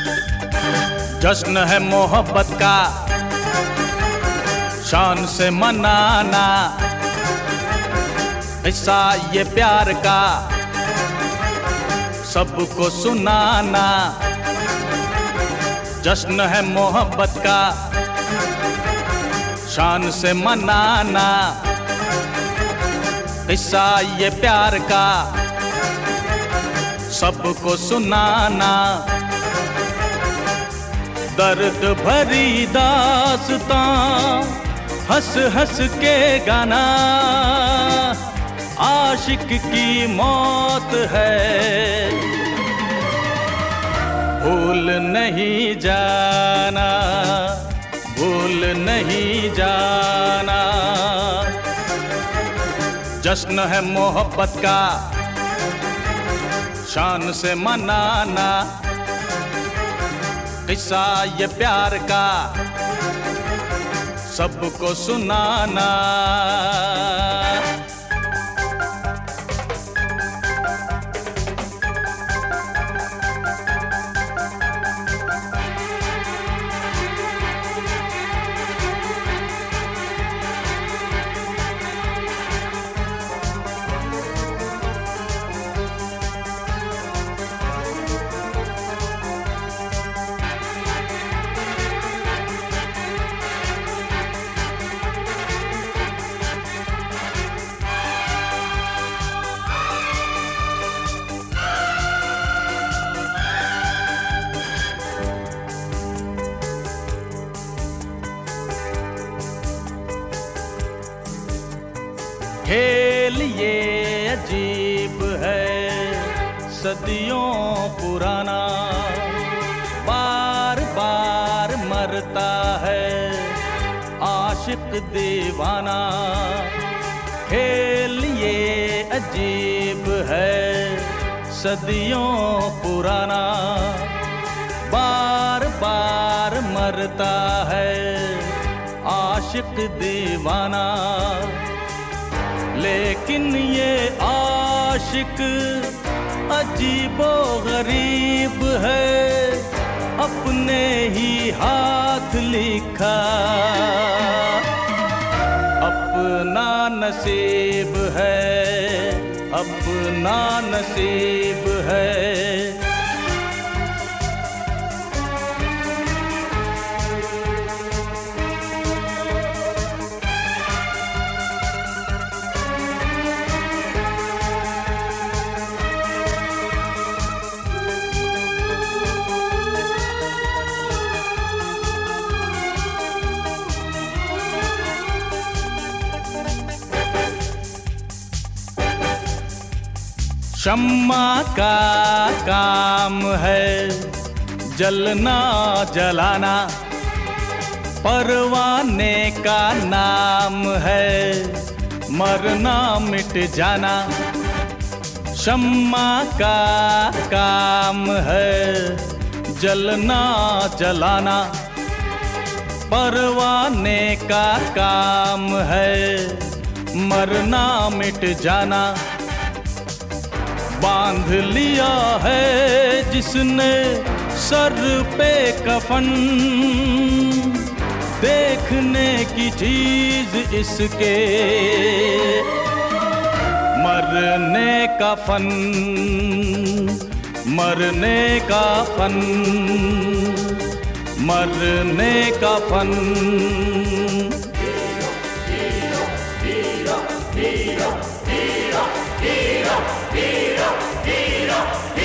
जश्न है मोहब्बत का शान से मनाना, किस्सा ये प्यार का सबको सुनाना। जश्न है मोहब्बत का शान से मनाना, किस्सा ये प्यार का सबको सुनाना। दर्द भरी दास्तां हंस हंस के गाना, आशिक की मौत है भूल नहीं जाना, भूल नहीं जाना। जश्न है मोहब्बत का शान से मनाना, किस्सा ये प्यार का सबको सुनाना। खेल ये अजीब है सदियों पुराना, बार बार मरता है आशिक दीवाना। खेल ये अजीब है सदियों पुराना, बार बार मरता है आशिक दीवाना। लेकिन ये आशिक अजीबो गरीब है, अपने ही हाथ लिखा अपना नसीब है, अपना नसीब है। शम्मा का काम है जलना जलाना, परवाने का नाम है मरना मिट जाना। शम्मा का काम है जलना जलाना, परवाने का काम है मरना मिट जाना। बांध लिया है जिसने सर पे कफन, देखने की चीज इसके मरने का फन, मरने का फन, मरने का फन। Hero, hero, hero, hero, hero, hero, hero.